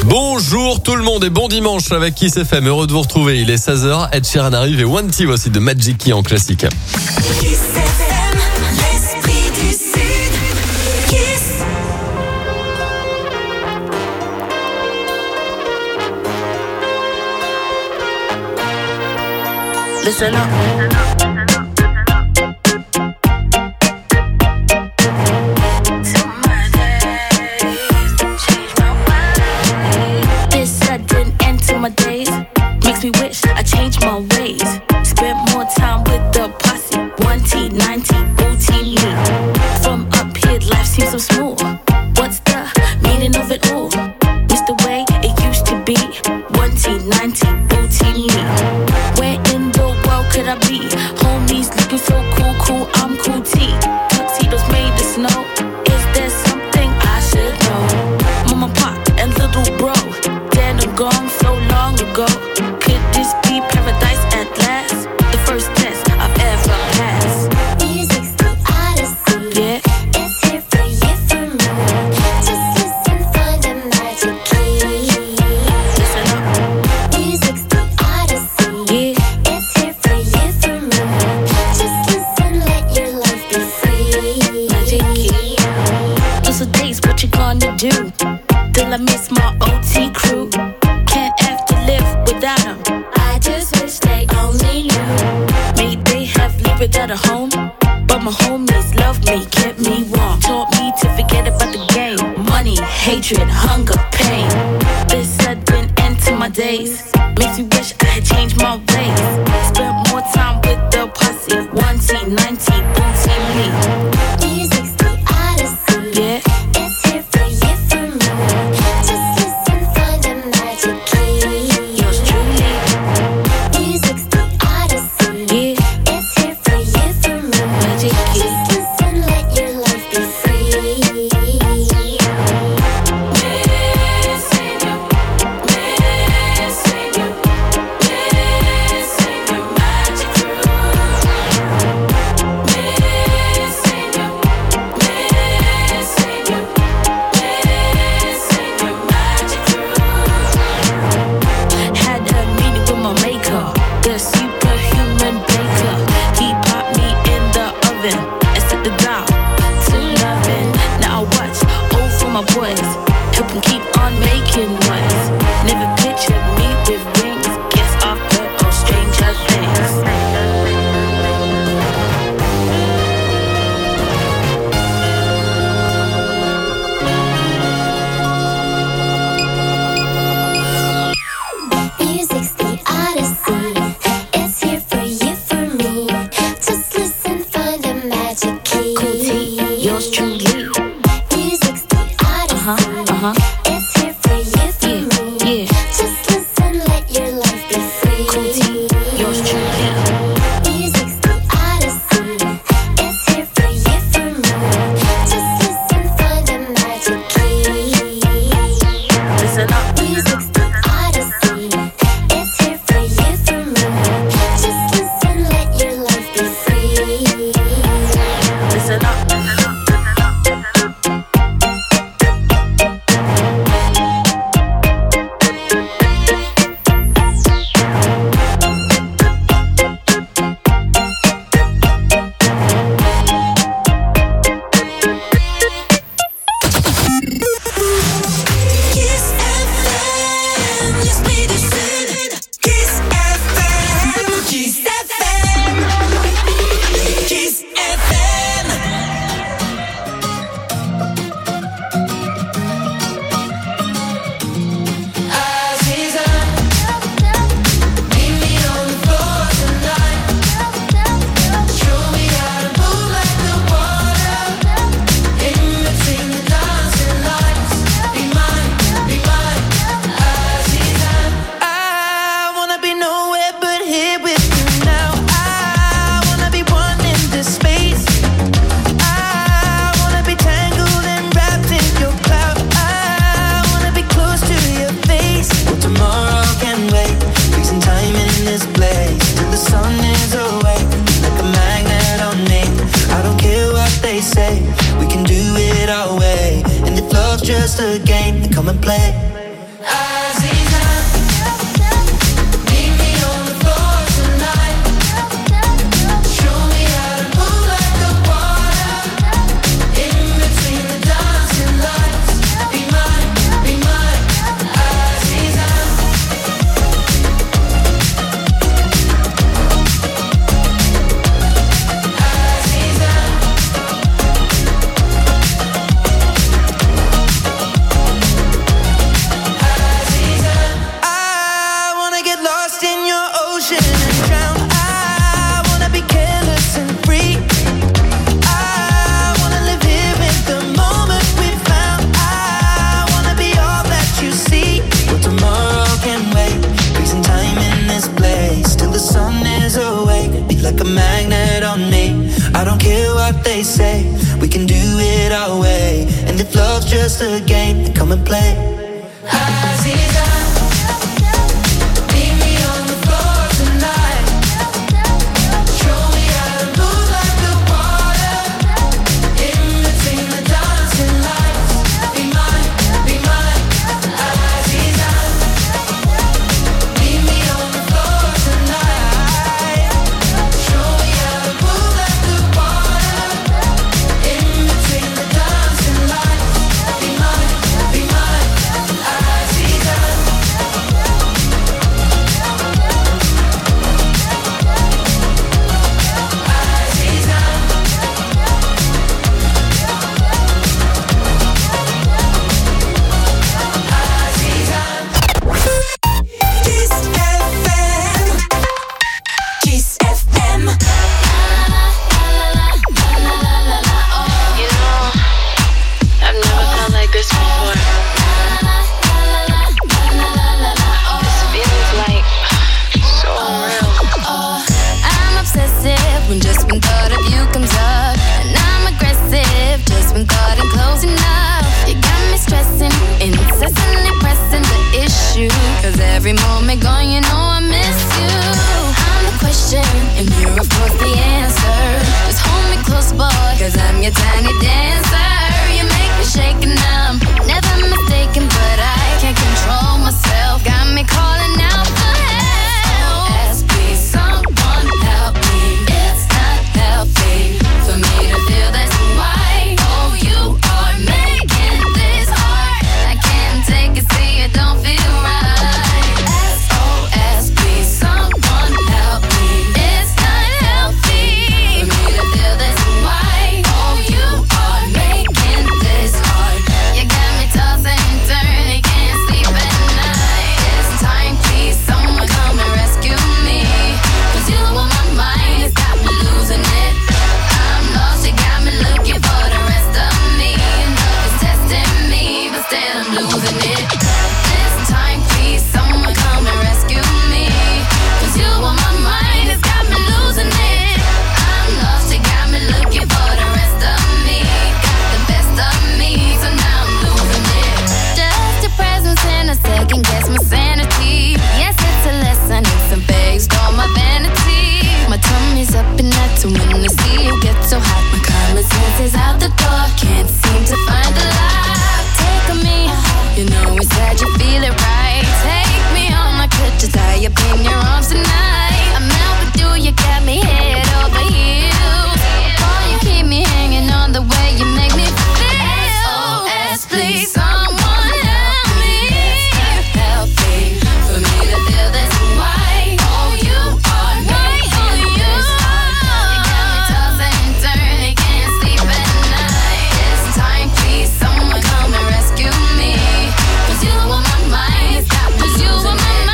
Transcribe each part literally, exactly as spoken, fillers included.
Bonjour tout le monde et bon dimanche avec Kiss F M. Heureux de vous retrouver. Il est seize heures. Ed Sheeran arrive et One T aussi de Magic Key en classique. Kiss F M, l'esprit du Sud. Kiss. Listen up. My days makes me wish I changed my ways. Spent more time with the posse. One T, ninety, booty me. From up here, life seems so smooth. What's the meaning of it all? It's the way it used to be. One T, ninety, booty me. Where in the world could I be? Homies looking so cool, cool, I'm cool T. Tuxedos made of snow. Is there something I should know? Mama, pop, and little bro. Dead and gone so long ago. Could this be paradise at last? The first test I've ever passed. Music's the odyssey. Yeah. It's here for you, for me. Just listen for the magic key. Listen up. Music's the odyssey. Yeah. It's here for you, for me. Just listen, let your life be free. Magic key. Just a days, what you gonna do? Till I miss my O T crew. Can't have to live without them. I just wish they only knew. May they have lived without a home, but my homies loved me, kept me warm. Taught me to forget about the game. Money, hatred, hunger, pain. This sudden end to my days makes me wish I had changed my ways. Spent more time with the posse. One T, ninety, booty me. Music's the odyssey. Yeah. It's here for you, for me. Just listen for the magic key. Yours truly. Music's the odyssey. Yeah. It's here for you, for me. Magic key. Just listen, let your life be free. Missing you, missing you, missing your magic crew. Missing you, missing you, missing your magic crew. Had a meeting with my maker, the superhuman baker. He popped me in the oven and set the dial to loving. Now I watch over my boys, help them keep on making noise. Never pictured me with rings, guess I've heard of stranger things. Music's the odyssey. It's here for you, for me. Just listen for the magic key. Cool T, yours truly. Music's the odyssey. Uh-huh, uh-huh. It's here for you, for Yeah, me. yeah. Just listen, let your life be free. Cool T, yours truly. Music's the odyssey. It's here for you, for me. Just listen for the magic key. Listen up. Music's the odyssey. It's here for you, for me. Just listen, let your life be free. Listen up. Kiss F M, l'esprit du Sud. Kiss F M, Kiss F M, Kiss F M. Aziza, meet me on the floor tonight. Show me how to move like the water. In between the dancing lights, be mine, be mine, Aziza. I wanna be nowhere but here with you now. I wanna be one in this space. I wanna be tangled and wrapped in your cloud. I wanna be close to your face. Well, tomorrow can wait. Freezing time in this place till the sun is away. Like a magnet on me. I don't care what they say. We can do it our way. And if love's just a game, then come and play. I just a game, come and play. Aziza, leave me on the floor tonight. Show me how to move like the water in between the dancing lights. Be mine, be mine, Aziza. Leave me on the floor tonight. Show me how to move like the water in between the dancing lights. Be mine, be mine, Aziza. Kiss F M. Kiss F M. You know, I've never felt like this before. This feeling's like so real. I'm obsessive when just one thought of you comes up. And I'm aggressive just when thought I'm close enough. You got me stressing, incessantly pressing the issue. Cause every moment gone, you know I miss you. I'm the question, and you're of course the answer. Just hold me close, boy, cause I'm your tiny dancer. You make me shake and I'm never mistaken, but I can't control myself. Got me calling out for help. S P, someone help me. It's not healthy for me to feel this way. Oh, you are making this hard. I can't take it, see it don't feel right. S O S, please, someone help me. It's not healthy for me to feel this way. Oh, you are making this hard. You got me tossing and turning, can't sleep at night. This time, please, someone come and rescue me. Cause you on my mind, it's got me losing it. I'm lost, you got me looking for the rest of me. And love is testing me, but still I'm losing it. This time, please, someone come and rescue me. Cause you on my mind, it's got me losing it. I'm lost, you got me looking for the rest of me. Got the best of me, so now I'm losing it. Just your presence and a second guess my sanity. Yes, it's a lesson, it's a phase, all my vanity. My tummy's up and that's when I see you get so hot. My common sense is out the door, can't seem to find the lock. Take on me, you know inside you feel it right. Take me on, I could just tie up in your arms tonight. I'm out with you, you got me head over heels. Boy, you keep me hanging on the way you make me feel. S O S, please, someone help me. It's not healthy for me to feel this way. Oh, you are making this hard. You got me tossing and turning, can't sleep at night. This time, please, someone come and rescue me. Cause you on my mind, it's got me losing it.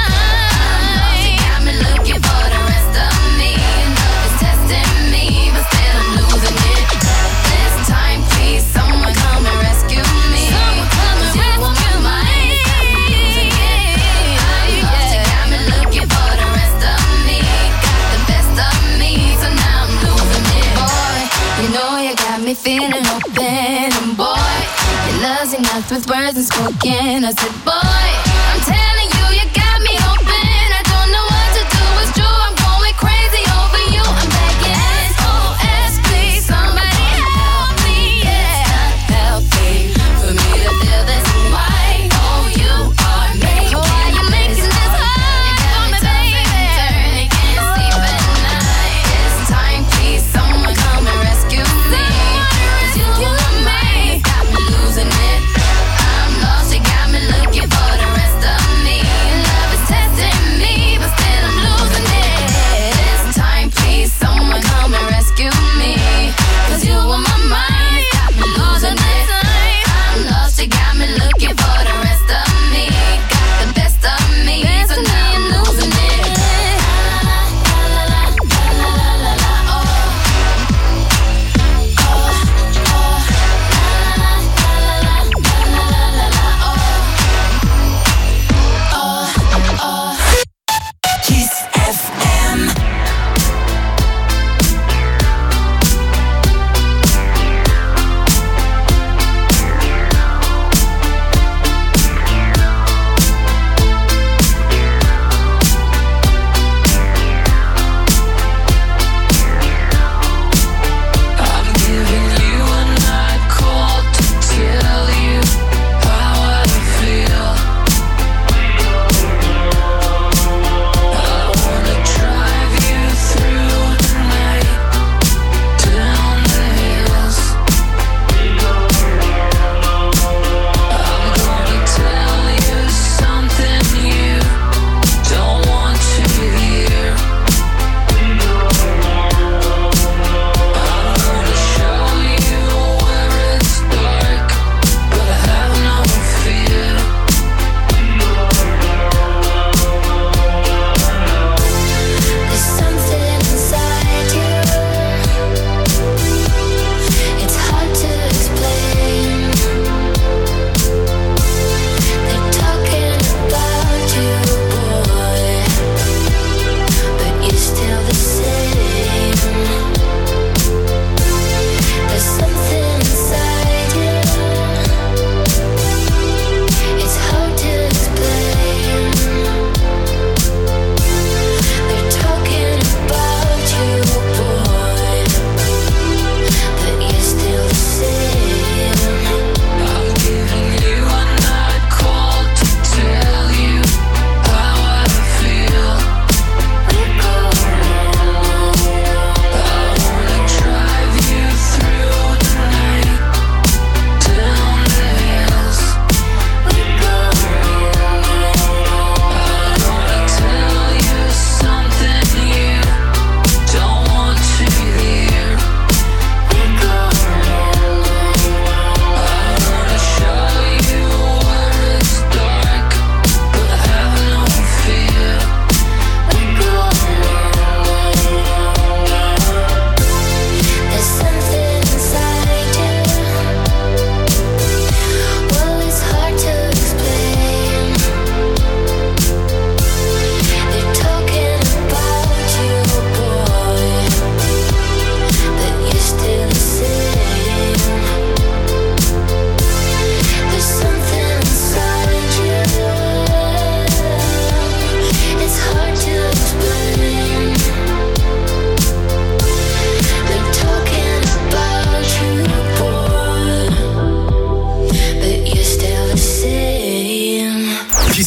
You got me looking for the rest of me. And love is testing me, but still I'm losing it. This time, please, someone come and rescue me. Cause you on my mind, it's got me losing it. I'm lost, you got me looking for the rest of me. Got the best of me, so now I'm losing it. Boy, you know you got me feeling open. And boy, your love's enough with words unspoken. I said, boy, I'm telling you, you got me open. I don't know what to do, it's true, I'm going crazy over you. I'm begging, S O S, please, somebody help me. Yeah, it's not healthy for me to feel this way. Oh, you are making Why you making this hard for me, baby? Turning, can't sleep at night. This time, please, someone come and rescue me. Cause you on my mind, got me losing it. I'm lost, you got me looking for the rest of me.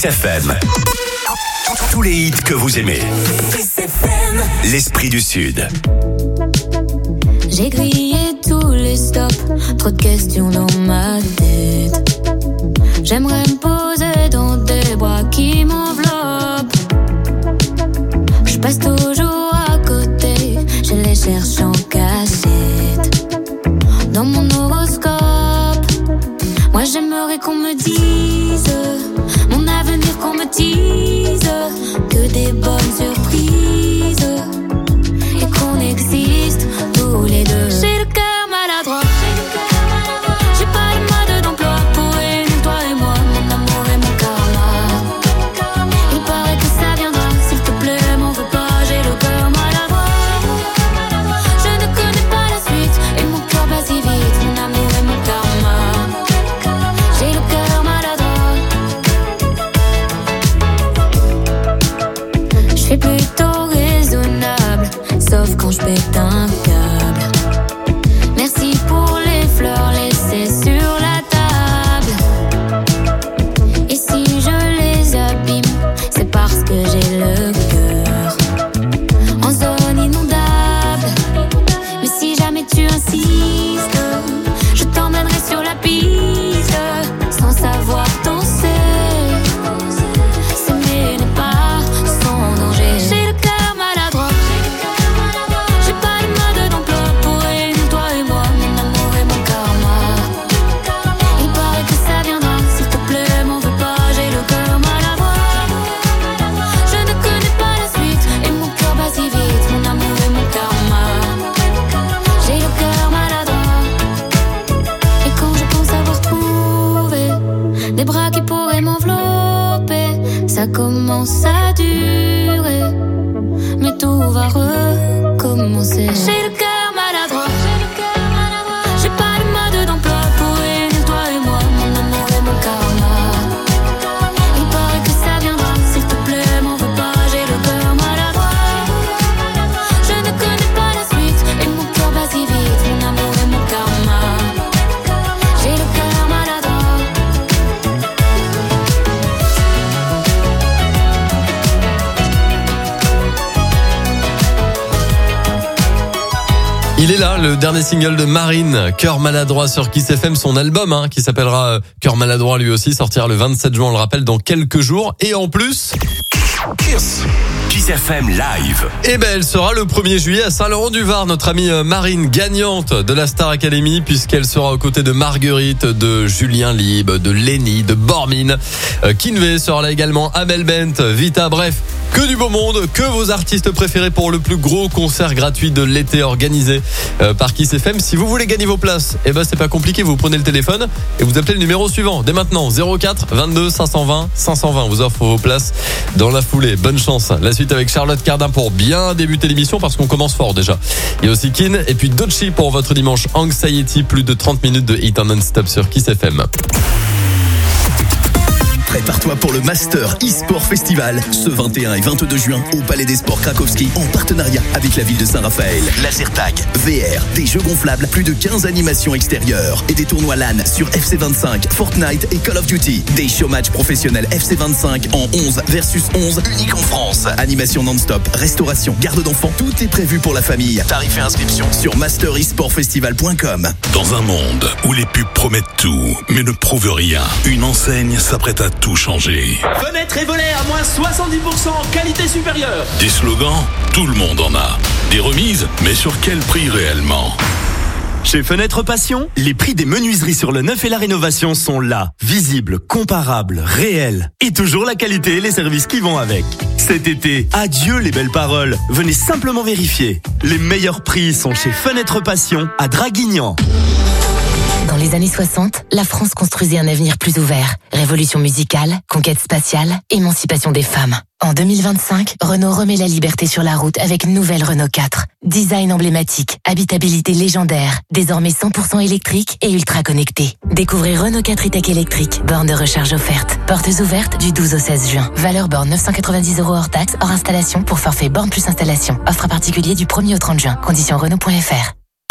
Kiss F M. Tous les hits que vous aimez. L'Esprit du Sud. J'ai grillé tous les stops, trop de questions dans ma tête. J'aimerais me poser dans des bras qui m'enveloppent. Je passe toujours à côté, je les cherche en cachette. Dans mon horoscope, moi j'aimerais qu'on me dise mon avenir, qu'on me dise que des bonnes surprises et qu'on existe tous les deux. J'ai le cœur maladroit, j'ai pas de mode d'emploi pour réunir toi et moi, mon amour et mon karma. Il paraît que ça viendra, s'il te plaît, m'en veux pas, j'ai le cœur maladroit. Je ne connais pas la suite et mon cœur bat si vite, mon amour et mon karma. J'ai le cœur maladroit. Je suis plutôt raisonnable, sauf quand je pète un câble. Merci pour les fleurs laissées sur la table. Et si je les abîme, c'est parce que j'ai le cœur en zone inondable. Mais si jamais tu insistes, je t'emmènerai sur la piste, sans savoir danser. S'aimer n'est pas sans danger. J'ai le cœur maladroit, j'ai pas de mode d'emploi pour réunir toi et moi, mon amour et mon karma. Il paraît que ça viendra, s'il te plaît, m'en veux pas, j'ai le cœur maladroit. Je ne connais pas la suite et mon cœur bat si vite, mon amour et mon karma. J'ai le cœur maladroit. Et quand je pense avoir trouvé des bras qui pourraient m'envelopper, ça commence à durer, mais tout va recommencer. J'ai le cœur maladroit, j'ai pas de mode d'emploi pour réunir toi et moi, mon amour et mon karma. Il paraît que ça viendra, s'il te plaît, m'en veux pas, j'ai le cœur maladroit. Je ne connais pas la suite et mon cœur bat si vite, mon amour et mon karma. J'ai le cœur maladroit. Il est là, le dernier single de Marine, Cœur maladroit sur Kiss F M, son album hein, qui s'appellera euh, Cœur maladroit lui aussi, sortira le vingt-sept juin, on le rappelle, dans quelques jours. Et en plus, Kiss. Kiss F M Live. eh ben, elle sera le premier juillet à Saint-Laurent-du-Var, notre amie euh, Marine, gagnante de la Star Academy, puisqu'elle sera aux côtés de Marguerite, de Julien Lieb, de Lenny, de Bormin. Euh, Kinvey sera là également, Amel Bent, Vita, bref, que du beau monde, que vos artistes préférés pour le plus gros concert gratuit de l'été organisé euh, par Kiss F M. Si vous voulez gagner vos places, eh ben c'est pas compliqué, vous prenez le téléphone et vous appelez le numéro suivant dès maintenant, zéro quatre vingt-deux cinq cent vingt cinq cent vingt. On vous offre vos places dans la foulée. Bonne chance. La suite avec Charlotte Cardin pour bien débuter l'émission parce qu'on commence fort déjà. Il y a aussi Kin et puis Dochi pour votre dimanche Anxiety, plus de trente minutes de hit en non-stop sur Kiss F M. Prépare-toi pour le Master e-Sport Festival ce vingt et un et vingt-deux juin au Palais des Sports Krakowski en partenariat avec la ville de Saint-Raphaël. Laser tag, V R, des jeux gonflables, plus de quinze animations extérieures et des tournois LAN sur F C vingt-cinq, Fortnite et Call of Duty. Des showmatchs professionnels F C vingt-cinq en onze versus onze unique en France. Animation non-stop, restauration, garde d'enfants, tout est prévu pour la famille. Tarifs et inscriptions sur master e sport festival point com. Dans un monde où les pubs promettent tout, mais ne prouvent rien, une enseigne s'apprête à tout changer. Fenêtres et volets à moins soixante-dix pour cent, qualité supérieure. Des slogans, tout le monde en a. Des remises, mais sur quel prix réellement ? Chez Fenêtres Passion, les prix des menuiseries sur le neuf et la rénovation sont là. Visibles, comparables, réels. Et toujours la qualité et les services qui vont avec. Cet été, adieu les belles paroles. Venez simplement vérifier. Les meilleurs prix sont chez Fenêtres Passion à Draguignan. Dans les années soixante, la France construisait un avenir plus ouvert. Révolution musicale, conquête spatiale, émancipation des femmes. En deux mille vingt-cinq, Renault remet la liberté sur la route avec une nouvelle Renault quatre. Design emblématique, habitabilité légendaire, désormais cent pour cent électrique et ultra connecté. Découvrez Renault quatre e-Tech électrique, borne de recharge offerte. Portes ouvertes du douze au seize juin. Valeur borne neuf cent quatre-vingt-dix euros hors taxe, hors installation pour forfait borne plus installation. Offre à particulier du premier au trente juin. Conditions Renault point F R.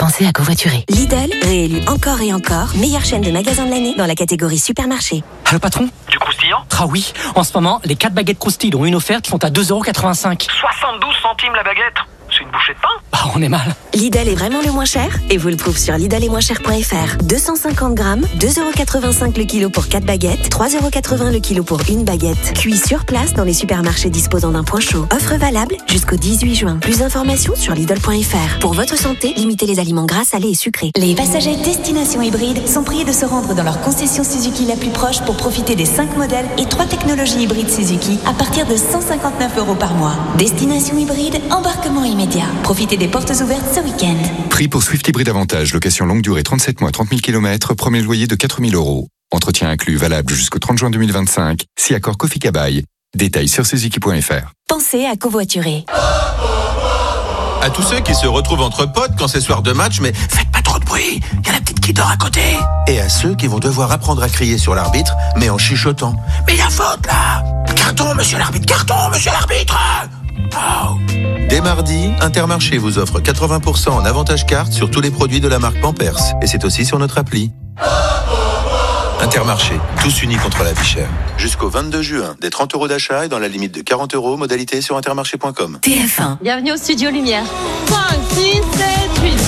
Pensez à covoiturer. Lidl, réélu encore et encore, meilleure chaîne de magasins de l'année dans la catégorie supermarché. Allô patron? Du croustillant? Ah oui, en ce moment, les quatre baguettes croustilles dont une offerte sont à deux euros quatre-vingt-cinq. soixante-douze centimes la baguette. C'est une bouchée de pain? Bah on est mal. Lidl est vraiment le moins cher et vous le trouvez sur lidl et moins cher point f r. deux cent cinquante grammes, deux euros quatre-vingt-cinq le kilo pour quatre baguettes, trois euros quatre-vingts le kilo pour une baguette. Cuit sur place dans les supermarchés disposant d'un point chaud. Offre valable jusqu'au dix-huit juin. Plus d'informations sur lidl point f r. Pour votre santé, limitez les aliments gras, salés et sucrés. Les passagers Destination Hybride sont priés de se rendre dans leur concession Suzuki la plus proche pour profiter des cinq modèles et trois technologies hybrides Suzuki à partir de cent cinquante-neuf euros par mois. Destination Hybride, embarquement immédiat. Profitez des portes ouvertes ce week-end. Prix pour Swift Hybrid Avantage, location longue durée trente-sept mois, trente mille kilomètres, premier loyer de quatre mille euros. Entretien inclus, valable jusqu'au trente juin deux mille vingt-cinq. Si accord Kofi Kabaï. Détails sur suzuki point f r. Pensez à covoiturer. À tous ceux qui se retrouvent entre potes quand c'est soir de match, mais faites pas trop de bruit, il y a la petite qui dort à côté. Et à ceux qui vont devoir apprendre à crier sur l'arbitre, mais en chuchotant. Mais il y a faute là! Carton, monsieur l'arbitre, carton, monsieur l'arbitre! Oh. Dès mardi, Intermarché vous offre quatre-vingts pour cent en avantage carte sur tous les produits de la marque Pampers. Et c'est aussi sur notre appli. Intermarché, tous unis contre la vie chère. Jusqu'au vingt-deux juin, des trente euros d'achat et dans la limite de quarante euros, modalité sur intermarché point com. T F un. Bienvenue au Studio Lumière. cinq, six, sept, huit.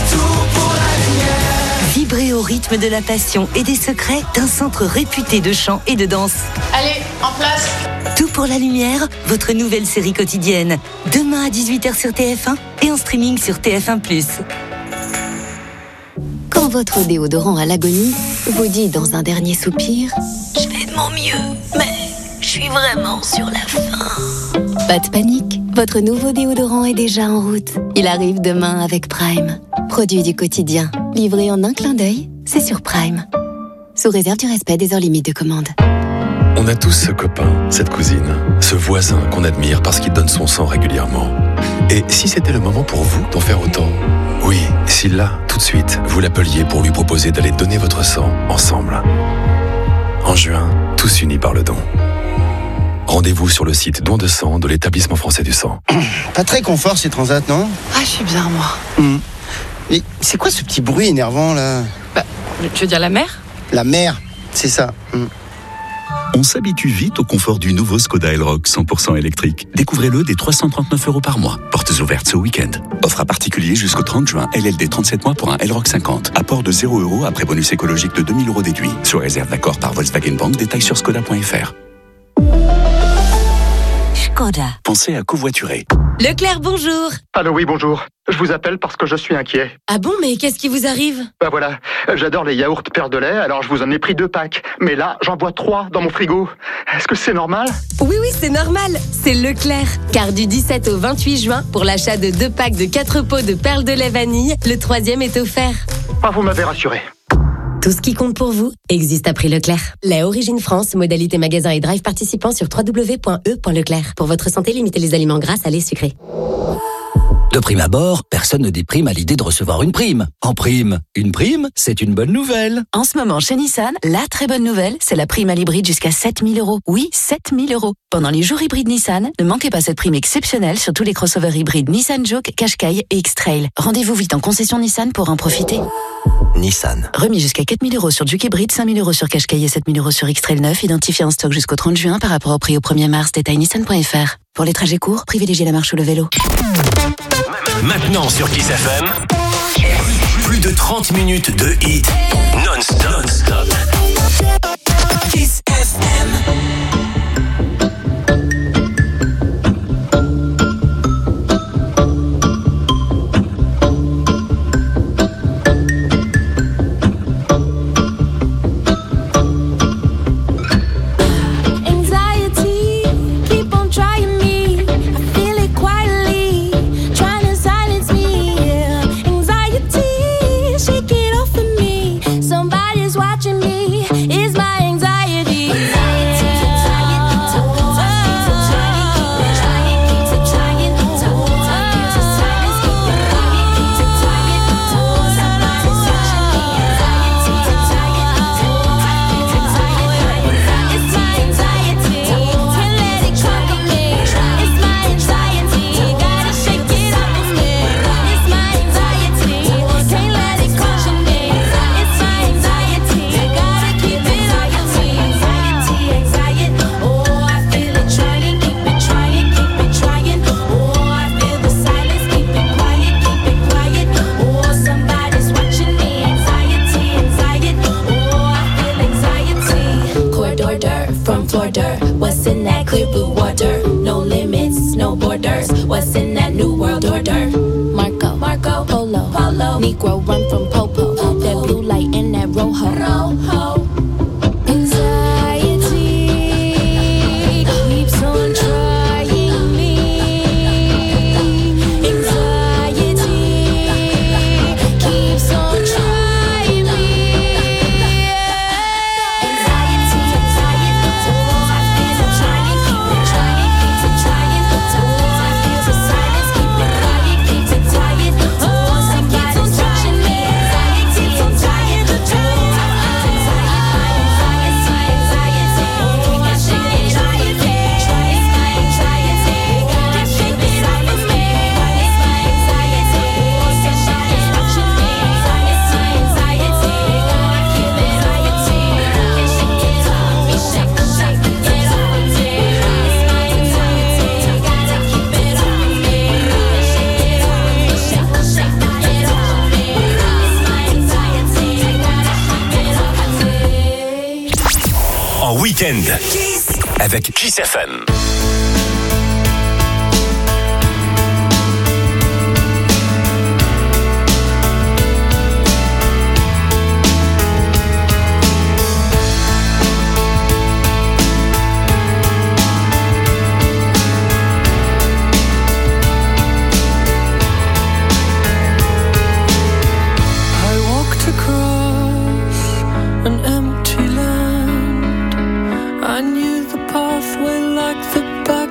Vibrez au rythme de la passion et des secrets d'un centre réputé de chant et de danse. Allez, en place. Tout pour la lumière, votre nouvelle série quotidienne. Demain à dix-huit heures sur T F un et en streaming sur T F un plus. Quand votre déodorant à l'agonie vous dit dans un dernier soupir « Je fais de mon mieux, mais je suis vraiment sur la fin ». Pas de panique, votre nouveau déodorant est déjà en route. Il arrive demain avec Prime. Produit du quotidien, livré en un clin d'œil, c'est sur Prime. Sous réserve du respect des heures limites de commande. On a tous ce copain, cette cousine, ce voisin qu'on admire parce qu'il donne son sang régulièrement. Et si c'était le moment pour vous d'en faire autant? Oui, si là, tout de suite, vous l'appeliez pour lui proposer d'aller donner votre sang ensemble. En juin, tous unis par le don. Rendez-vous sur le site Don de sang de l'Établissement français du sang. Pas très confort ces transats, non? Ah, je suis bien, moi. Mmh. Mais c'est quoi ce petit bruit énervant là? Bah, tu veux dire la mer? La mer, c'est ça. Mmh. On s'habitue vite au confort du nouveau Skoda Elroq cent pour cent électrique. Découvrez-le dès trois cent trente-neuf euros par mois. Portes ouvertes ce week-end. Offre à particulier jusqu'au trente juin. L L D trente-sept mois pour un Elroq cinquante. Apport de zéro euros après bonus écologique de deux mille euros déduit. Sous réserve d'accord par Volkswagen Bank. Détails sur skoda point f r. Skoda. Pensez à covoiturer. Leclerc, bonjour. Allô, oui, bonjour. Je vous appelle parce que je suis inquiet. Ah bon, mais qu'est-ce qui vous arrive? Bah voilà, j'adore les yaourts Père de lait, alors je vous en ai pris deux packs. Mais là, j'en bois trois dans mon frigo. Est-ce que c'est normal? Oui, oui, c'est normal. C'est Leclerc. Car du dix-sept au vingt-huit juin, pour l'achat de deux packs de quatre pots de perles de lait vanille, le troisième est offert. Ah, vous m'avez rassuré. Tout ce qui compte pour vous existe à prix Leclerc. Lait Origine France, modalité magasin et drive participant sur w w w point e point leclerc. Pour votre santé, limitez les aliments gras, salés, sucrés. De prime abord, personne ne déprime à l'idée de recevoir une prime. En prime, une prime, c'est une bonne nouvelle. En ce moment, chez Nissan, la très bonne nouvelle, c'est la prime à l'hybride jusqu'à sept mille euros. Oui, sept mille euros. Pendant les jours hybrides Nissan, ne manquez pas cette prime exceptionnelle sur tous les crossovers hybrides Nissan Juke, Qashqai et X-Trail. Rendez-vous vite en concession Nissan pour en profiter. Nissan. Remis jusqu'à quatre mille euros sur Juke hybride, cinq mille euros sur Qashqai et sept mille euros sur X-Trail neuf, identifié en stock jusqu'au trente juin par rapport au prix au premier mars. Détail nissan point f r. Pour les trajets courts, privilégiez la marche ou le vélo. Maintenant sur Kiss F M, plus de trente minutes de hit non-stop. Non-stop. Kiss F M. Somebody's watching me. Is my order from Florida. What's in that clear blue water? No limits, no borders. What's in that new world order? Marco, Marco, Polo, Polo. Negro run from Popo. Popo. That blue light in that Rojo, Rojo. Anxiety keeps on trying me. Anxiety keeps on trying me. Anxiety, anxiety, oh, I feel it trying, keep it trying, keep it trying. Oh, I feel the silence, keep it quiet, keep it tired. Oh, somebody's watching me. Anxiety, anxiety, oh, anxiety, anxiety, oh, I shake it, try it, try it, my anxiety. Can't shake it off of me. It's my anxiety. Oh, somebody's watching me. Anxiety, anxiety, oh, I feel it, anxiety. Can't shake it off me, shake, shake it off me. It's my anxiety. Gotta keep it on me. Can't shake it off me, shake, shake it off me. It's my anxiety. Gotta keep it on me. En week-end avec Kiss F M. I walked across an empty land. I knew the pathway like the back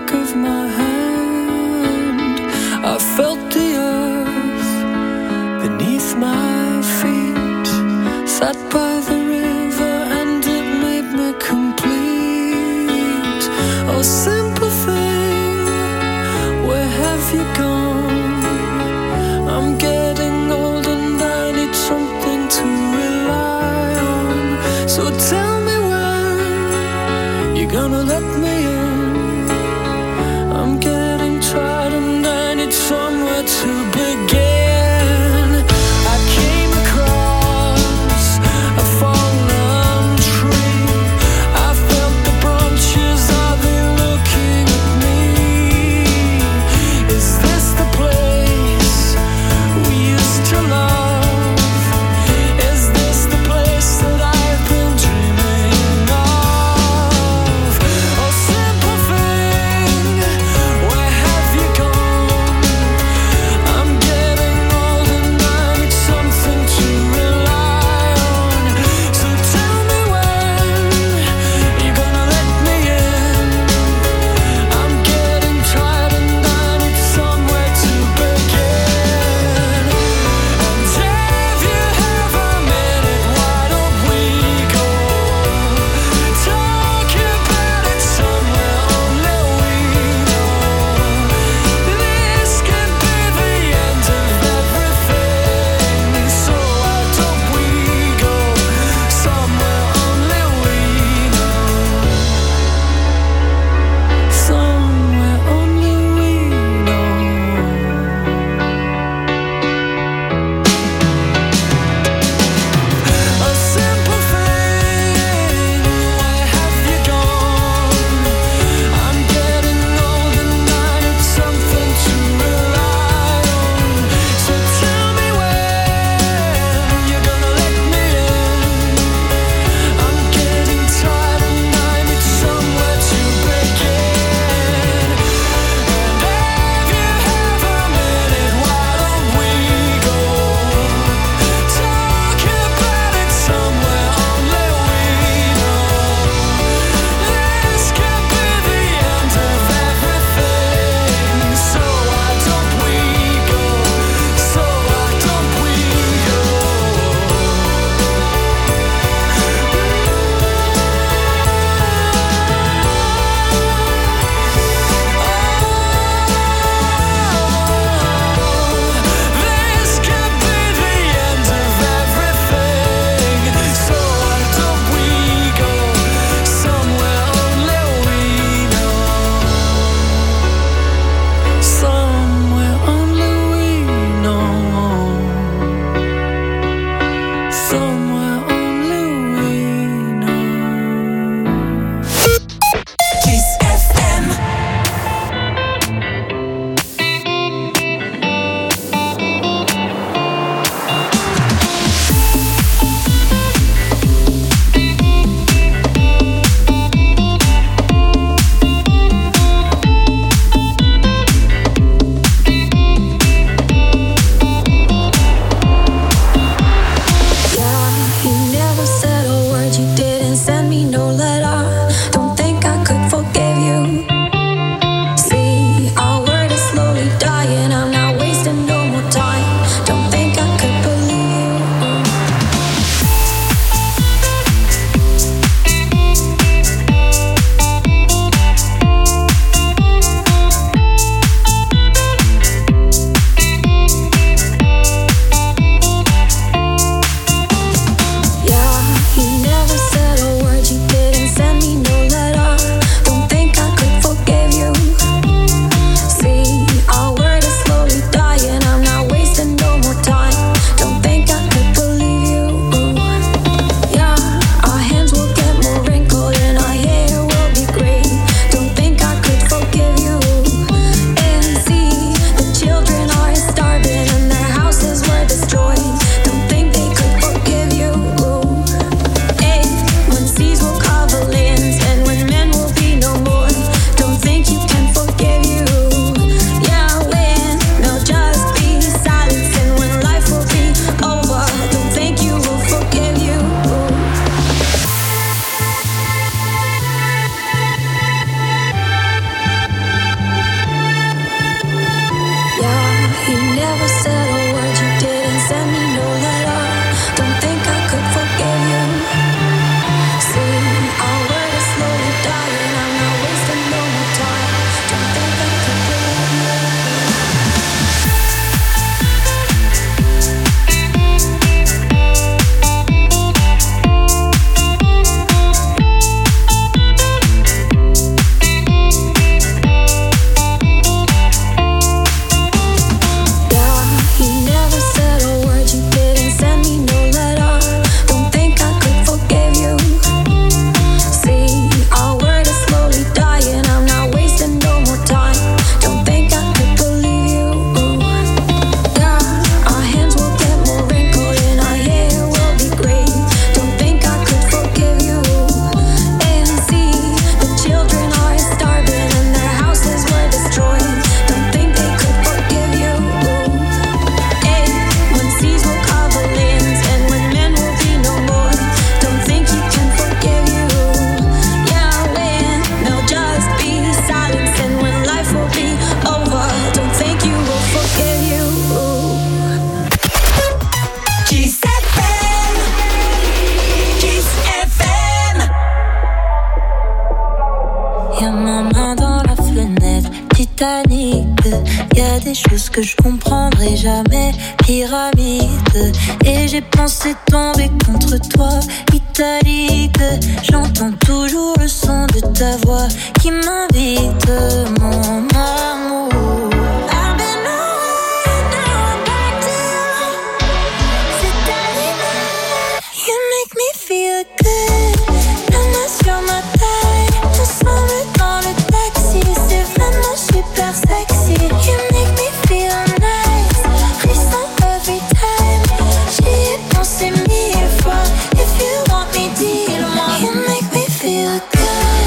Y a des choses que je comprendrai jamais. Pyramide. Et j'ai pensé tomber contre toi. Italique. J'entends toujours le son de ta voix qui m'invite, mon amour. I've been away, now I'm back to you. C'est arrivé. You make me feel good. La main sur ma taille. Ensemble dans le taxi. C'est vraiment super sexy. You make me feel nice. Frisson every time. J'y ai pensé mille fois. If you want me, dis-le-moi. You make me feel good.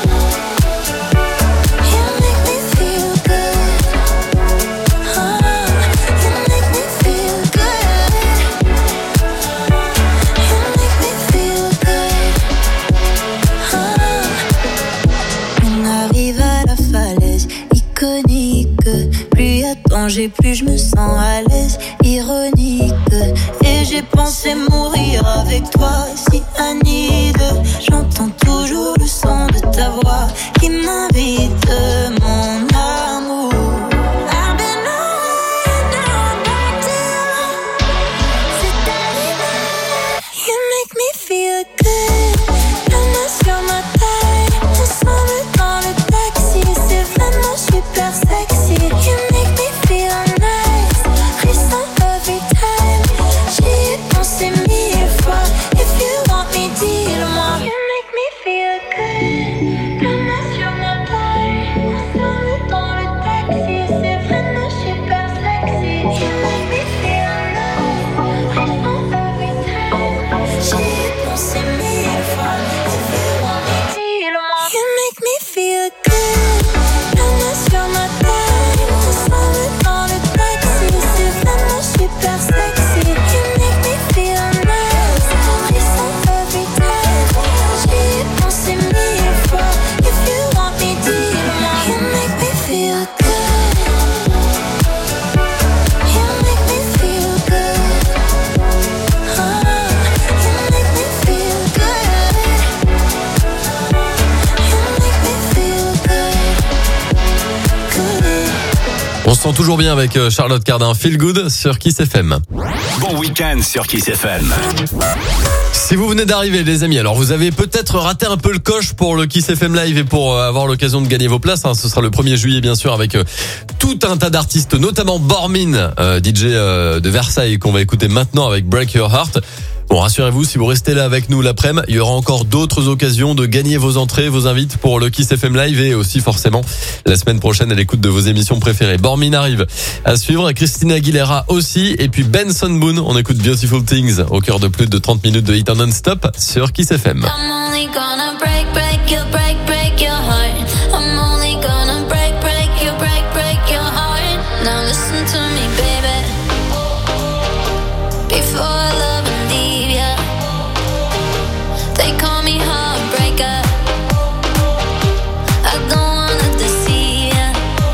You make me feel good. Oh, you make me feel good. You make me feel good. Oh. On arrive à la falaise iconique. Plus y a danger, plus je me sens à l'aise. Ironique. Et j'ai pensé mourir avec toi, si Anide. J'entends toujours le son de ta voix qui m'invite, mon amour. I've been away, now I'm back to you. C'est arrivé. You make me feel good. La main sur ma taille. Ensemble dans le taxi. C'est vraiment super sexy. You make me feel nice. Frisson every time. J'y ai pensé mille fois. If you want me, dis-le-moi. You make me feel good. La main sur ma taille. Ensemble dans le taxi. C'est vraiment super sexy. You make me feel nice. Frisson every time. J'y ai pensé mille fois. If you want me, dis-le-moi. You make me feel good. La main sur ma taille. Ensemble dans le taxi. C'est vraiment super sexy. You make me feel nice. Frisson every time. J'y ai pensé mille fois. If you want me, dis-le-moi. You make me feel good. You make me feel good. Oh, you make me feel good. You make me feel good. Good. On se sent toujours bien avec euh, Charlotte Cardin. Feel Good sur Kiss F M. Bon week-end sur Kiss F M. Si vous venez d'arriver, les amis, alors vous avez peut-être raté un peu le coche pour le Kiss F M Live et pour euh, avoir l'occasion de gagner vos places. Hein. Ce sera le premier juillet, bien sûr, avec euh, tout un tas d'artistes, notamment Bormin, euh, D J euh, de Versailles, qu'on va écouter maintenant avec Break Your Heart. Bon, rassurez-vous, si vous restez là avec nous l'après-midi, il y aura encore d'autres occasions de gagner vos entrées, vos invites pour le Kiss F M Live et aussi forcément la semaine prochaine à l'écoute de vos émissions préférées. Bormin arrive à suivre, Christina Aguilera aussi, et puis Benson Boone, on écoute Beautiful Things au cœur de plus de trente minutes de hit en non-stop sur Kiss F M. I'm only gonna break, break your, break, break your heart. I'm only gonna break, break your, break, break your heart. Now listen to me, baby. Before I love and leave ya, they call me heartbreaker. I don't wanna deceive ya.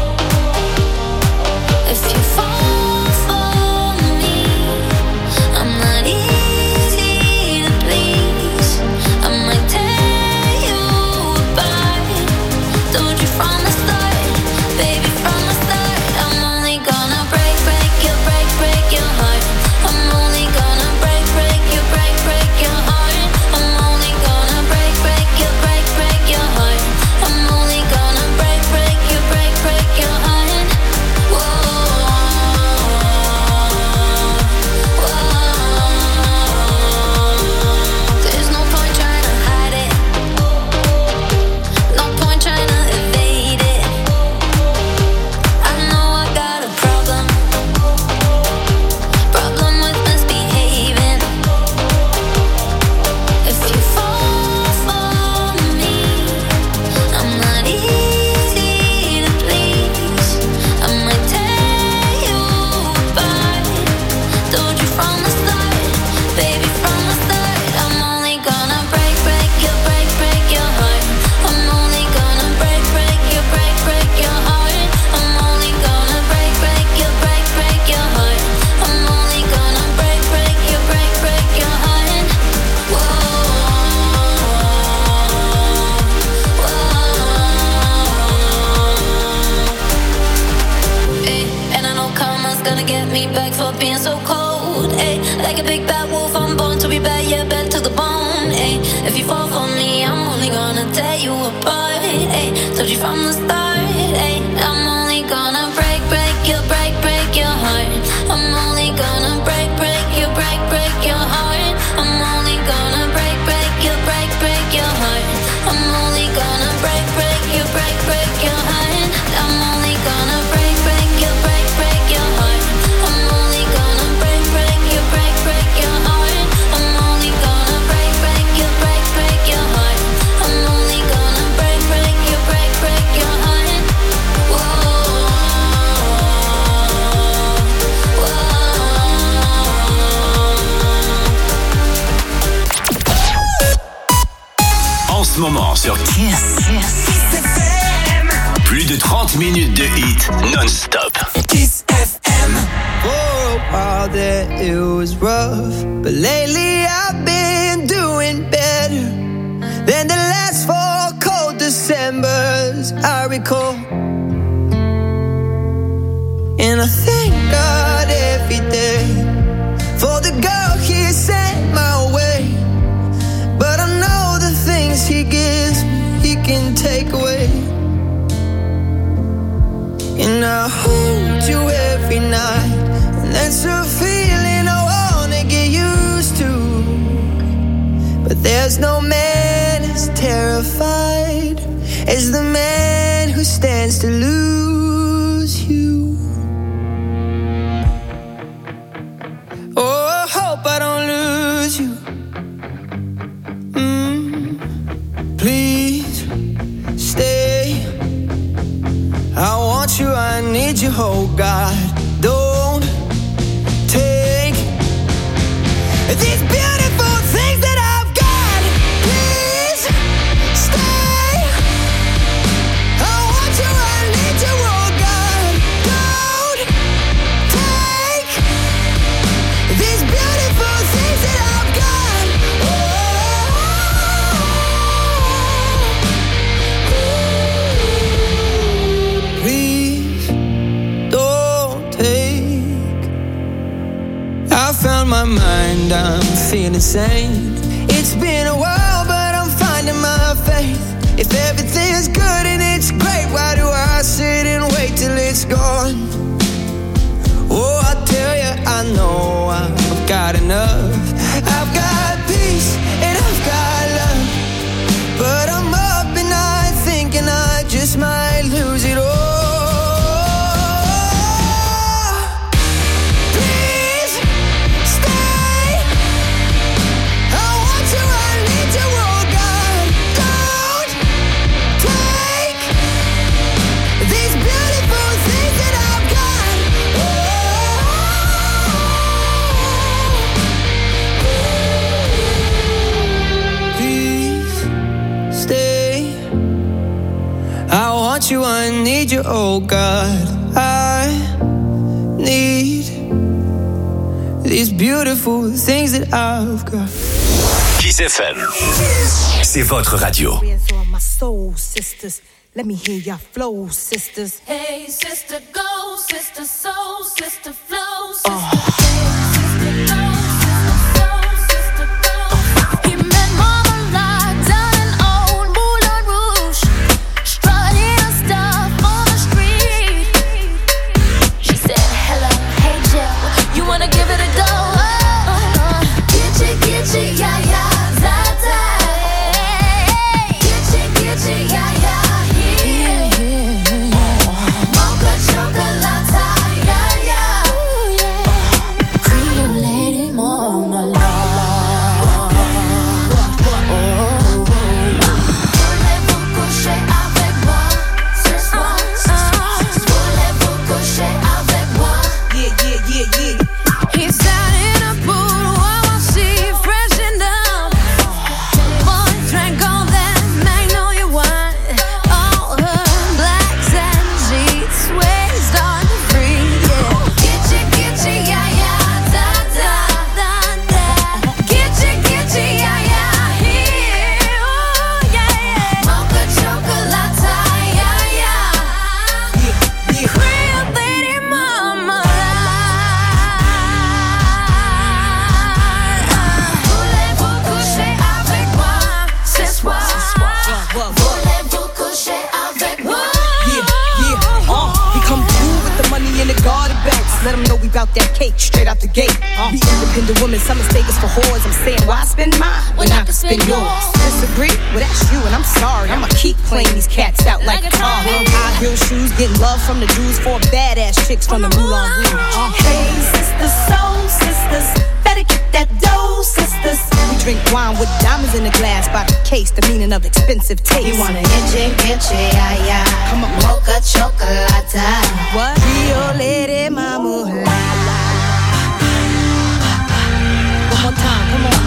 If you fall for me, I'm not easy to please. I might tell me back for being so cold. Ay, like a big bad wolf, I'm born to be bad, yeah, bad to the bone. Ay, if you fall for me, I'm only gonna tear you apart. Ay, told you from the start. Ay, I'm only gonna break, break your, break, break your heart. I'm only gonna break, break your, break, break your heart. I'm only gonna break, break your, break, break your heart. I'm only gonna break, break your, break, break your heart. I'm only gonna break, break your, break, break your heart. I'm only gonna break, break your, break, break your heart. I'm only gonna break, break your, break, break your heart. I'm only gonna break, break your, break, break your heart. En ce moment sur Kiss, plus de trente minutes de hits non-stop. Kiss F M. For a while there it was rough, but lately I've been doing better than the last four cold Decembers I recall. And I thank God every day for the girl He sent my way. But I know the things He gives me, He can take away. And I hold you every night, and that's a feeling I wanna get used to. But there's no man as terrified as the man who stands to lose you. Oh, I hope I don't lose you. Mm, please stay. I want you, I need you, oh God. Don't take these beautiful things that I've got. Please stay. I want you, I need you, oh God. Don't take these beautiful things that I've got. Oh, please don't take. I found my mind, I'm feeling sane. It's been a while, but I'm finding my faith. If everything's good and it's great, why do I sit and wait till it's gone? Oh, I tell you, I know I've got enough. I've got peace and I've got love, but I'm up at night thinking I just might lose it all. Please stay. I want you, I need you, oh God. Don't take these beautiful things that I've got. Please stay. I want you, I need you, oh God. I need these beautiful things that I've got. Kiss F M, c'est votre radio. My soul sisters, let me hear your flow, sisters. Hey, sister, go, sister, soul, sister, flow, sister. Oh. out that cake straight out the gate. Be independent woman, some mistake us for whores. I'm saying, why spend mine when I can spend yours? Disagree? Well, that's you, and I'm sorry. I'ma keep playing these cats out like a car. High heel shoes, getting love from the Jews, four badass chicks from the Moulin Rouge. Uh, Hey, sisters, soul sisters, better get that dough, sisters. We drink wine with diamonds in the glass by the case, the meaning of expensive taste. You wanna enche, enche, ay, ay. Come on, Mocha chocolate. What? Rio Lady Mama. One more time, come on.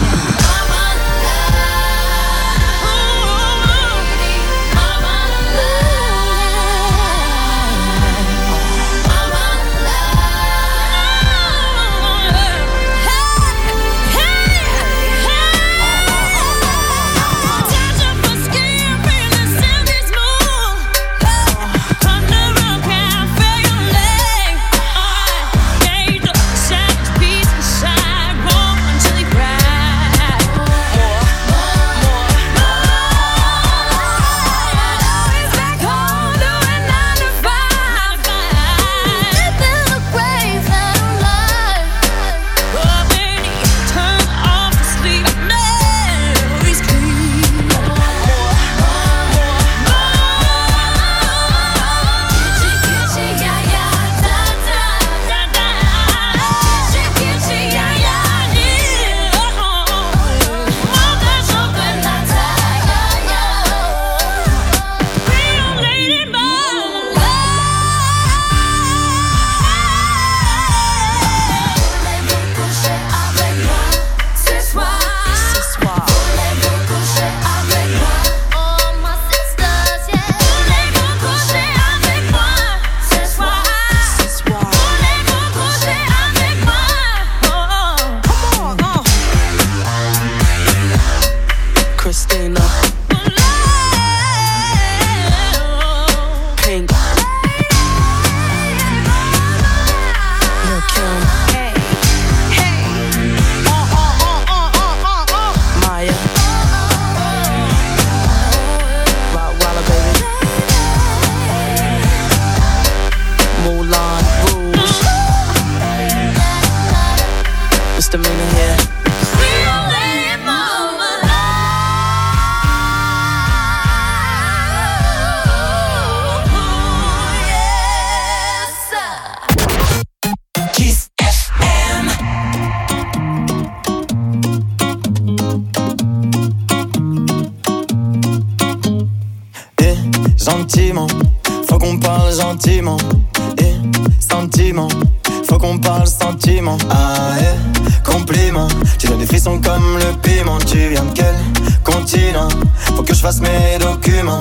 Gentiment, faut qu'on parle gentiment. Et sentiment, faut qu'on parle sentiment. Ah eh, compliment, tu donnes des frissons comme le piment. Tu viens de quel continent? Faut que je fasse mes documents.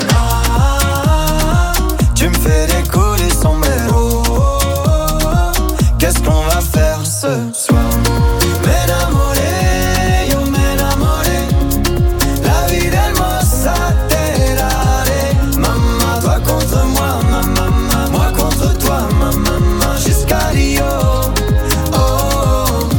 Ah, tu me fais décoller son mélo. Qu'est-ce qu'on va faire ce soir? M'enamoré, yo m'enamoré. La vie d'Hermosa. Contre moi, ma maman, moi contre toi, ma maman, jusqu'à Rio. Oh, oh.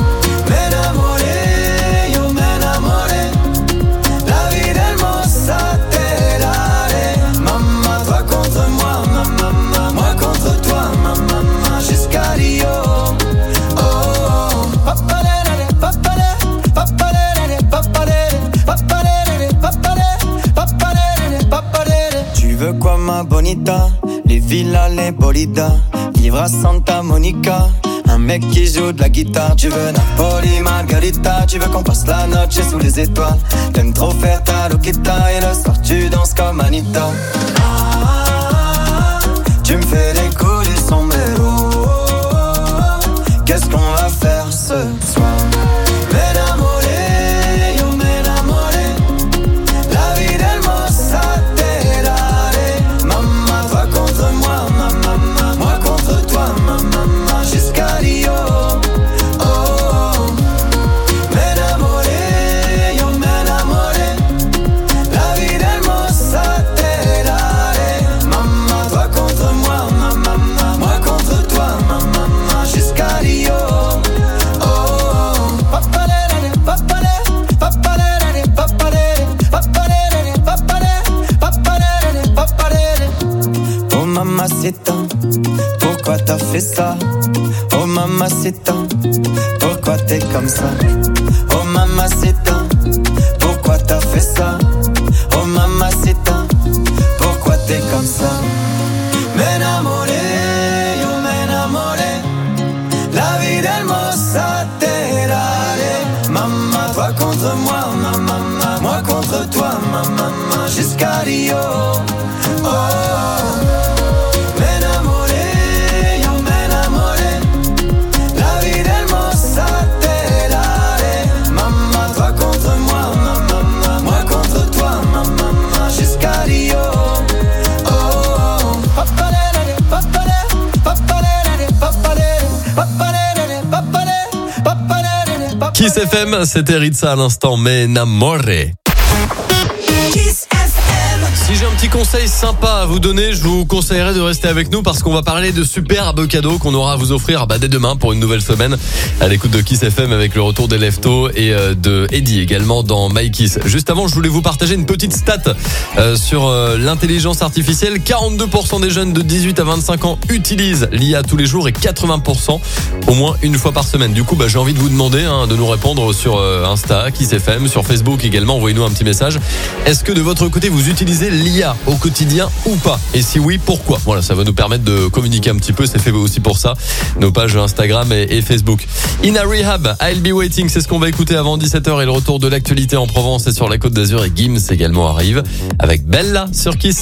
M'enamoré, yo m'enamoré. La vie d'Hermosa te daré. Maman, toi contre moi, ma maman, moi contre toi, ma maman, jusqu'à Rio. Oh, oh. Papalere, papalere, papalere, papalere, papalere, papalere, papalere, papalere. Tu veux quoi ma bonita? Les villas, les bolidas. Vivre à Santa Monica. Un mec qui joue de la guitare. Tu veux Napoli, Margarita. Tu veux qu'on passe la noche sous les étoiles. T'aimes trop faire ta loquita. Et le soir tu danses comme Anita. Ah, tu me fais décoller son mélo. Qu'est-ce qu'on va faire ce soir? M'enamoré, yo m'enamoré. La vie d'Hermosa te daré. Maman, toi contre moi, ma maman, moi contre toi, ma maman, jusqu'à Rio. Oh, oh. M'enamoré, yo m'enamoré. La vie d'Hermosa te daré. Maman, toi contre moi, ma maman, moi contre toi, ma maman, jusqu'à Rio. Oh, oh. Papalere, papalere, papalere, papalere, papalere, papalere, papalere, papalere. Oh mamacita, pourquoi t'as fait ça? Oh mamacita, pourquoi t'es comme ça? Oh mamacita, pourquoi t'as fait ça? Oh mamacita, pourquoi t'es comme ça? M'enamoré, yo m'enamoré, la vida hermosa te daré. Maman, toi contre moi, ma maman, moi contre toi, ma maman, jusqu'à Rio. Oh, m'enamoré, yo m'enamoré, la vida hermosa te daré. Maman, toi contre moi, ma maman, moi contre toi, ma maman, jusqu'à Rio. Kiss F M, c'était Ritza à l'instant, M'enamore. Si j'ai un petit conseil sympa à vous donner, je vous conseillerais de rester avec nous parce qu'on va parler de superbes cadeaux qu'on aura à vous offrir bah, dès demain pour une nouvelle semaine à l'écoute de Kiss F M avec le retour des Leftos et euh, de Eddie également dans My Kiss. Juste avant, je voulais vous partager une petite stat euh, sur euh, l'intelligence artificielle. quarante-deux pour cent des jeunes de dix-huit à vingt-cinq ans utilisent l'I A tous les jours et quatre-vingts pour cent au moins une fois par semaine. Du coup, bah, j'ai envie de vous demander hein, de nous répondre sur euh, Insta, Kiss F M, sur Facebook également. Envoyez-nous un petit message. Est-ce que de votre côté, vous utilisez l'I A au quotidien ou pas? Et si oui, pourquoi? Voilà, ça va nous permettre de communiquer un petit peu. C'est fait aussi pour ça, nos pages Instagram et, et Facebook. In a Rehab, I'll Be Waiting, c'est ce qu'on va écouter avant dix-sept heures et le retour de l'actualité en Provence et sur la Côte d'Azur. Et Gims également arrive avec Bella sur Kiss.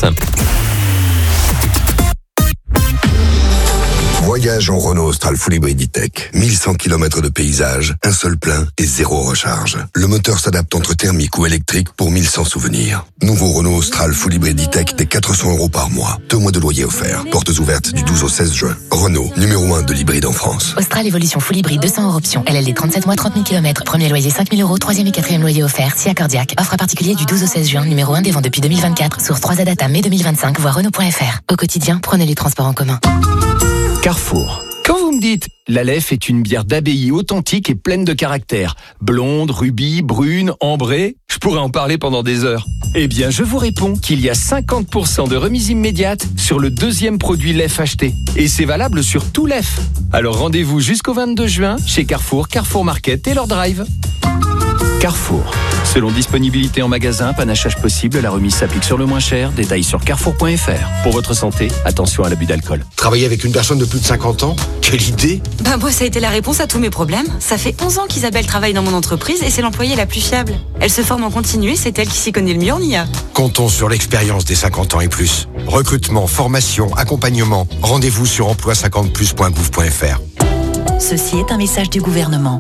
Voyage en Renault Austral Full Hybrid E-Tech. mille cent kilomètres de paysage, un seul plein et zéro recharge. Le moteur s'adapte entre thermique ou électrique pour mille cent souvenirs. Nouveau Renault Austral Full Hybrid E-Tech des quatre cents euros par mois. Deux mois de loyer offert. Portes ouvertes du douze au seize juin. Renault, numéro un de l'hybride en France. Austral Evolution Full Hybrid deux cents euros option. L L D trente-sept mois, trente mille kilomètres. Premier loyer cinq mille euros. Troisième et quatrième loyer offert. Si accordiaque. Offre à particulier du douze au seize juin. Numéro un des ventes depuis deux mille vingt-quatre. Source trois A Data mai deux mille vingt-cinq. Voir Renault point F R. Au quotidien, prenez les transports en commun. Carrefour. Quand vous me dites « La Leffe est une bière d'abbaye authentique et pleine de caractère. Blonde, rubis, brune, ambrée », je pourrais en parler pendant des heures. Eh bien, je vous réponds qu'il y a cinquante pour cent de remise immédiate sur le deuxième produit Leffe acheté. Et c'est valable sur tout Leffe. Alors rendez-vous jusqu'au vingt-deux juin chez Carrefour, Carrefour Market et leur drive. Carrefour. Selon disponibilité en magasin, panachage possible, la remise s'applique sur le moins cher. Détails sur carrefour point F R. Pour votre santé, attention à l'abus d'alcool. Travailler avec une personne de plus de cinquante ans? Quelle idée! Bah moi ça a été la réponse à tous mes problèmes. Ça fait onze ans qu'Isabelle travaille dans mon entreprise et c'est l'employée la plus fiable. Elle se forme en continu et c'est elle qui s'y connaît le mieux en I A. Comptons sur l'expérience des cinquante ans et plus. Recrutement, formation, accompagnement. Rendez-vous sur emploi cinquante plus point gouv point F R. Ceci est un message du gouvernement.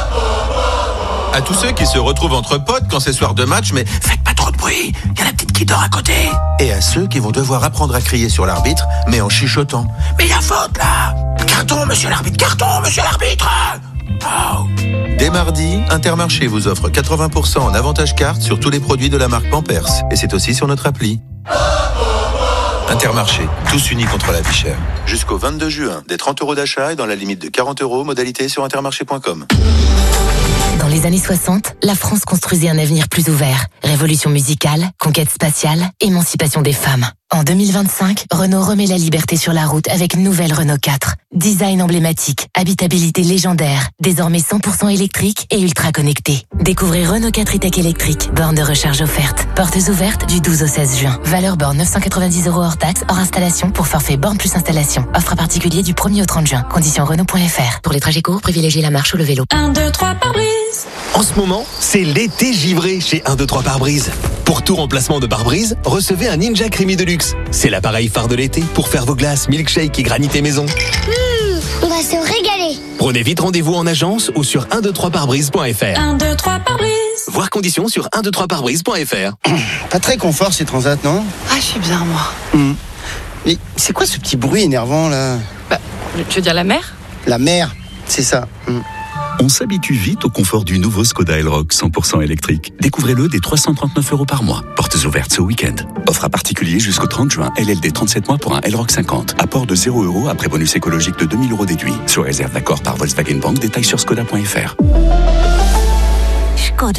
À tous ceux qui se retrouvent entre potes quand c'est soir de match, mais faites pas trop de bruit, il y a la petite qui dort à côté. Et à ceux qui vont devoir apprendre à crier sur l'arbitre, mais en chuchotant. Mais il y a faute là! Carton, monsieur l'arbitre, carton, monsieur l'arbitre! Oh. Dès mardi, Intermarché vous offre quatre-vingts pour cent en avantage carte sur tous les produits de la marque Pampers. Et c'est aussi sur notre appli. Intermarché, tous unis contre la vie chère. Jusqu'au vingt-deux juin, des trente euros d'achat et dans la limite de quarante euros, modalité sur intermarché point com. Dans les années soixante, la France construisait un avenir plus ouvert. Révolution musicale, conquête spatiale, émancipation des femmes. En deux mille vingt-cinq, Renault remet la liberté sur la route avec une nouvelle Renault quatre. Design emblématique, habitabilité légendaire, désormais cent pour cent électrique et ultra connecté. Découvrez Renault quatre e-Tech électrique, borne de recharge offerte. Portes ouvertes du douze au seize juin. Valeur borne neuf cent quatre-vingt-dix euros hors taxe, hors installation pour forfait borne plus installation. Offre à particulier du premier au trente juin. Conditions Renault point F R. Pour les trajets courts, privilégiez la marche ou le vélo. un, deux, trois, pare-brise. En ce moment, c'est l'été givré chez un, deux, trois pare-brise. Pour tout remplacement de pare-brise, recevez un Ninja Creamy Deluxe. C'est l'appareil phare de l'été pour faire vos glaces, milkshake et granité maison. Mmh, on va se régaler. Prenez vite rendez-vous en agence ou sur un deux trois pare-brise point F R. un, deux, trois, pare-brise. Voir conditions sur un deux trois pare-brise point F R. Pas très confort ces transats, non? Ah, je suis bien moi. Mmh. Mais c'est quoi ce petit bruit énervant là? Bah, tu veux dire la mer? La mer, c'est ça. Mmh. On s'habitue vite au confort du nouveau Skoda Elroq cent pour cent électrique. Découvrez-le dès trois cent trente-neuf euros par mois. Portes ouvertes ce week-end. Offre à particulier jusqu'au trente juin. L L D trente-sept mois pour un Elroq cinquante. Apport de zéro euros après bonus écologique de deux mille euros déduit. Sous réserve d'accord par Volkswagen Bank. Détails sur skoda point F R. Skoda. Pour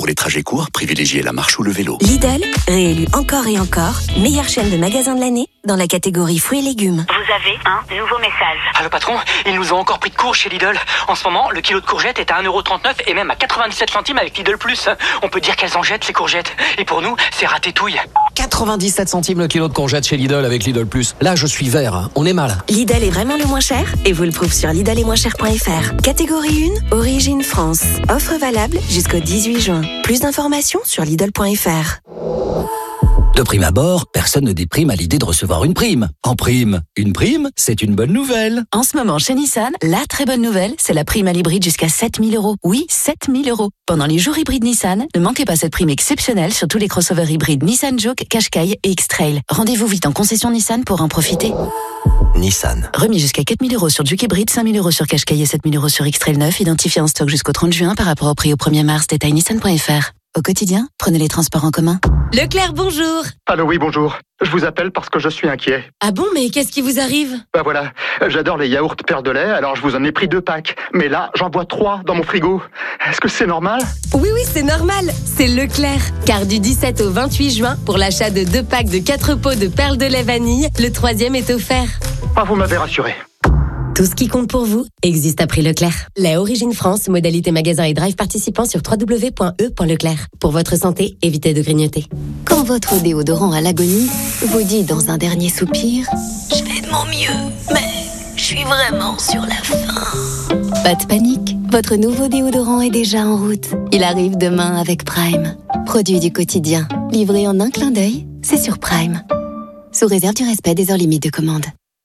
les trajets courts, privilégiez la marche ou le vélo. Lidl, réélu encore et encore, meilleure chaîne de magasins de l'année dans la catégorie fruits et légumes. Vous avez un nouveau message. Ah le patron, ils nous ont encore pris de court chez Lidl. En ce moment, le kilo de courgettes est à un euro trente-neuf et même à quatre-vingt-dix-sept centimes avec Lidl Plus. On peut dire qu'elles en jettent les courgettes. Et pour nous, c'est ratatouille. quatre-vingt-dix-sept centimes le kilo de courgettes chez Lidl avec Lidl Plus. Là, je suis vert, on est mal. Lidl est vraiment le moins cher et vous le prouve sur lidl et moins cher point f r. Catégorie un, origine France. Offre valable jusqu'au dix-huit juin. Plus d'informations sur lidl point f r. De prime abord, personne ne déprime à l'idée de recevoir une prime. En prime, une prime, c'est une bonne nouvelle. En ce moment, chez Nissan, la très bonne nouvelle, c'est la prime à l'hybride jusqu'à sept mille euros. Oui, sept mille euros. Pendant les jours hybrides Nissan, ne manquez pas cette prime exceptionnelle sur tous les crossovers hybrides Nissan Juke, Qashqai et X-Trail. Rendez-vous vite en concession Nissan pour en profiter. Nissan. Remis jusqu'à quatre mille euros sur Juke hybride, cinq mille euros sur Qashqai et sept mille euros sur X-Trail neuf, identifié en stock jusqu'au trente juin par rapport au prix au premier mars. Détail nissan point f r. Au quotidien, prenez les transports en commun. Leclerc, bonjour. Allô, oui, bonjour. Je vous appelle parce que je suis inquiet. Ah bon, mais qu'est-ce qui vous arrive? Bah voilà, j'adore les yaourts Père de lait, alors je vous en ai pris deux packs. Mais là, j'en vois trois dans mon frigo. Est-ce que c'est normal? Oui, oui, c'est normal. C'est Leclerc. Car du dix-sept au vingt-huit juin, pour l'achat de deux packs de quatre pots de perles de lait vanille, le troisième est offert. Ah, vous m'avez rassuré. Tout ce qui compte pour vous existe à prix Leclerc. Lait Origine France, modalité magasin et drive participant sur w w w point e point leclerc. Pour votre santé, évitez de grignoter. Quand votre déodorant à l'agonie vous dit dans un dernier soupir « Je fais de mon mieux, mais je suis vraiment sur la fin ». Pas de panique, votre nouveau déodorant est déjà en route. Il arrive demain avec Prime. Produit du quotidien, livré en un clin d'œil, c'est sur Prime. Sous réserve du respect des heures limites de commande.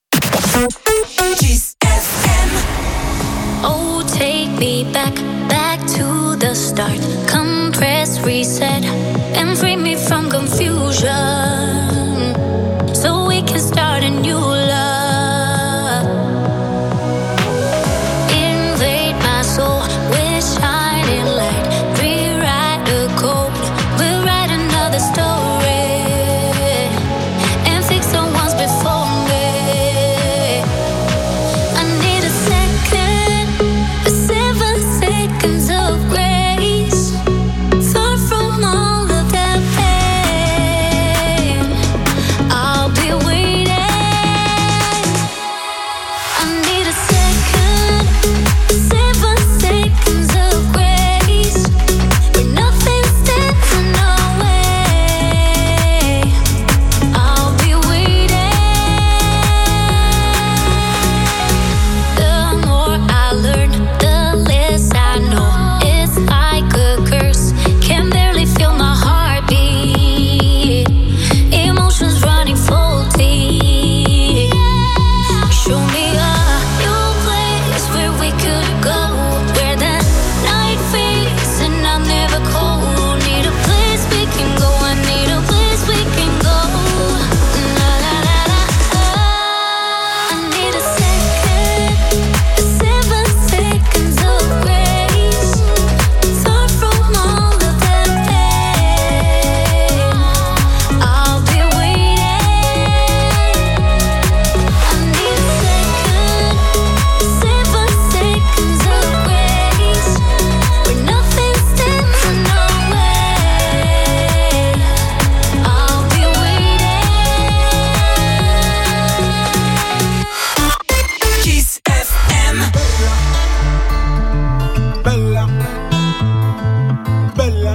Oh, take me back, back to the start. Come press reset and free me from confusion, so we can start a new love. Invade my soul with shining light. Rewrite the code, we'll write another story and fix the ones before me. I need a second, a seven seconds of grace, far from all of that pain. I'll be waiting. I need a second, seven seconds of grace, where nothing stands in our way. I'll be waiting. The more I learn, the less I know. It's like a curse, can barely feel my heartbeat. Emotions running faulty. Show me a new place where we could go, where the night fades and I'm never cold. Need a place we can go, I need a place we can go. La la la la. I need a second, a seven seconds of grace, far from all of that pain. I'll be waiting. I need a second, seven seconds of grace, where nothing stands in our way. I'll be waiting. Kiss F M. Bella, bella,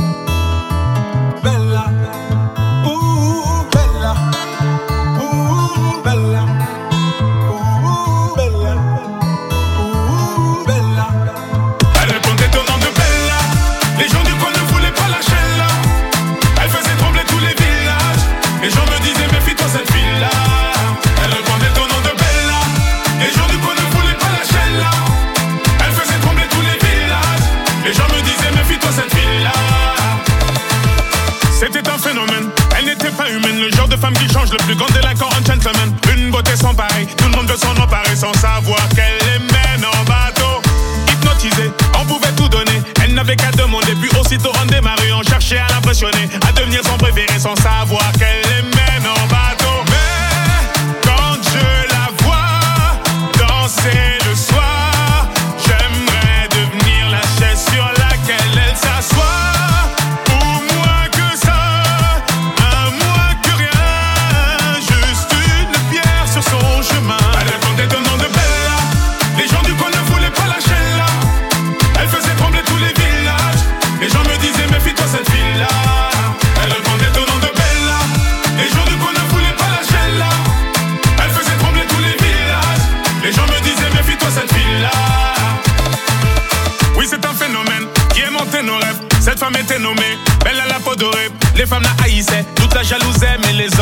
bella, ooh, bella, ooh, bella, ooh, bella, ooh, bella. Elle répondait au nom de Bella. Les gens du coin ne voulaient pas lâcher là. Elle faisait trembler tous les villages. Les gens me disaient méfie-toi cette fille-là. Elle répondait au nom de Bella. Les gens du coin ne voulaient pas lâcher là. Elle faisait trembler tous les villages. Les gens me disaient méfie-toi cette fille-là. C'était un phénomène, elle n'était pas humaine. Le genre de femme qui change le plus grand délinquant en gentleman. Une beauté sans pareil, tout le monde veut s'en emparer sans savoir qu'elle les mène en bateau. Hypnotisée, on pouvait tout donner. Elle n'avait qu'à demander, puis aussitôt on démarrait. On cherchait à l'impressionner, à devenir son préféré sans savoir qu'elle les mène en bateau. Mais quand je la vois danser le soir, j'aimerais devenir la chaise sur laquelle elle s'assoit. prénommée. Belle à la peau dorée, les femmes la haïssaient. Toute la jalousaient, mais les